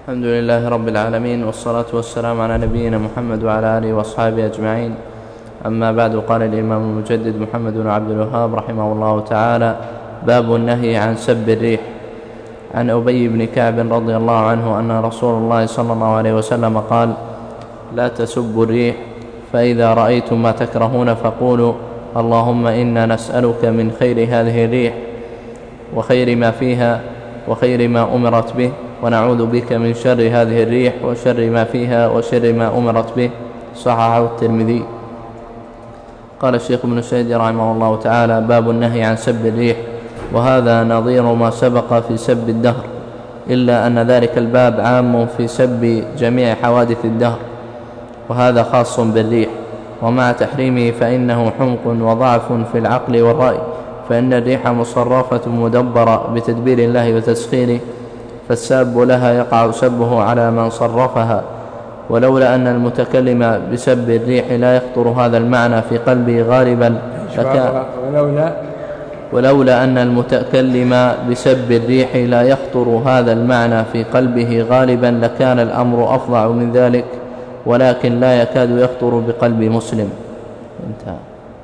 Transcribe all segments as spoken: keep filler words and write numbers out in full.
الحمد لله رب العالمين، والصلاة والسلام على نبينا محمد وعلى آله وأصحابه أجمعين. أما بعد، قال الإمام المجدد محمد بن عبد الوهاب رحمه الله تعالى: باب النهي عن سب الريح. عن أبي بن كعب رضي الله عنه أن رسول الله صلى الله عليه وسلم قال: لا تسبوا الريح، فإذا رأيتم ما تكرهون فقولوا: اللهم إنا نسألك من خير هذه الريح وخير ما فيها وخير ما أمرت به، ونعوذ بك من شر هذه الريح وشر ما فيها وشر ما أمرت به. صححه الترمذي. قال الشيخ ابن سعيد رحمه الله تعالى: باب النهي عن سب الريح، وهذا نظير ما سبق في سب الدهر، إلا أن ذلك الباب عام في سب جميع حوادث الدهر، وهذا خاص بالريح. ومع تحريمه فإنه حمق وضعف في العقل والرأي، فإن الريح مصرفة مدبرة بتدبير الله وتسخيره، فالساب لها يقع سبه على من صرفها. ولولا أن المتكلم بسب الريح لا يخطر هذا المعنى في قلبه غالبا لكان ولولا, ولولا أن المتكلم بسب الريح لا يخطر هذا المعنى في قلبه غالبا لكان الأمر أفظع من ذلك، ولكن لا يكاد يخطر بقلب مسلم. انتهى.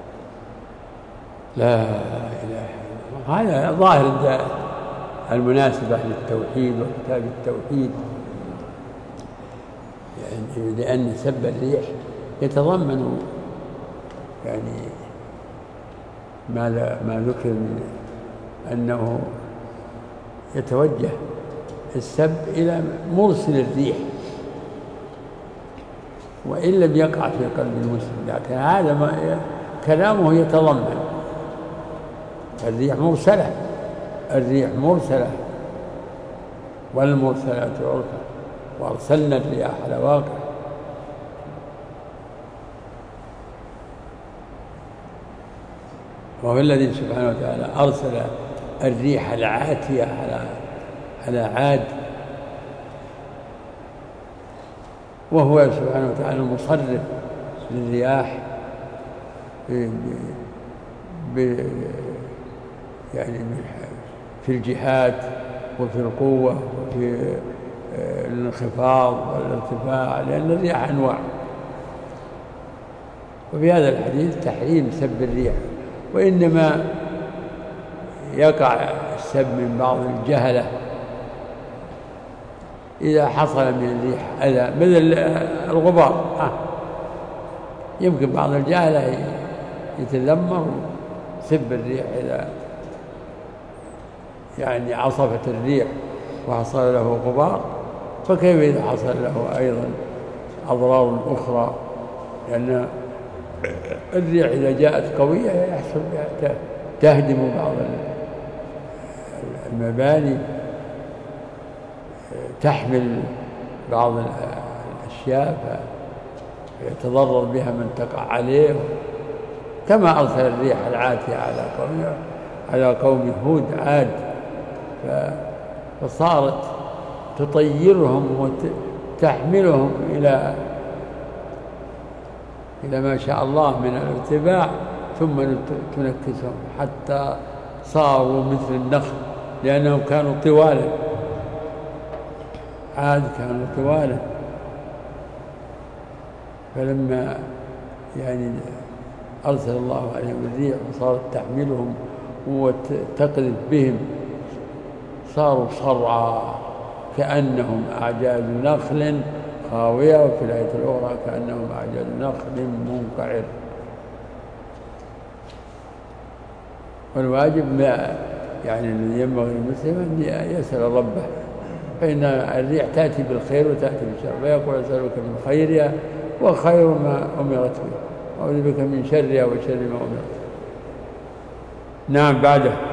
لا إله إلا الله. هذا ظاهر المناسبة للتوحيد وكتاب التوحيد، يعني لأن سب الريح يتضمن يعني ما ما ذكر من أنه يتوجه السب إلى مرسل الريح، وإن لم يقع في قلب المسلم، لكن هذا ما كلامه يتضمن الريح مرسلة، الريح مرسلة والمرسلات عرفا وأرسلنا الرياح لواقع. وهو الذي سبحانه وتعالى أرسل الريح العاتية على على عاد، وهو سبحانه وتعالى المصرف للرياح ب ب يعني في الجهات وفي القوة وفي الانخفاض والارتفاع، لأن الرياح أنواع. وفي هذا الحديث تحريم سب الريح، وإنما يقع السب من بعض الجهلة إذا حصل من الريح أذى مثل الغبار. آه. يمكن بعض الجهلة يتذمر سب الريح إذا يعني عصفت الريح وحصل له غبار، فكيف إذا حصل له أيضا أضرار أخرى؟ لأن الريح إذا جاءت قوية يحصل تهدم بعض المباني، تحمل بعض الأشياء فيتضرر بها من تقع عليه، كما أرسل الريح العاتية على قوم على قوم هود عاد، فصارت تطيرهم وتحملهم إلى إلى ما شاء الله من الارتفاع، ثم تنكسهم حتى صاروا مثل النخل، لأنهم كانوا طوالا، عاد كانوا طوالا. فلما يعني أرسل الله عليهم الريح وصارت تحملهم وتقذف بهم، صاروا صرعى كأنهم أعجاز نخل خاوية، وفي الآية الأخرى كأنهم أعجاز نخل منقعر. والواجب يعني الذي ينبغي للمسلم أن يسأل ربه، فإن الريح تأتي بالخير وتأتي بالشر، ويقول: أسألك من خيرها وخير ما أمرت به، وأعوذ بك من شرها وشر ما أمرت. نعم. بعده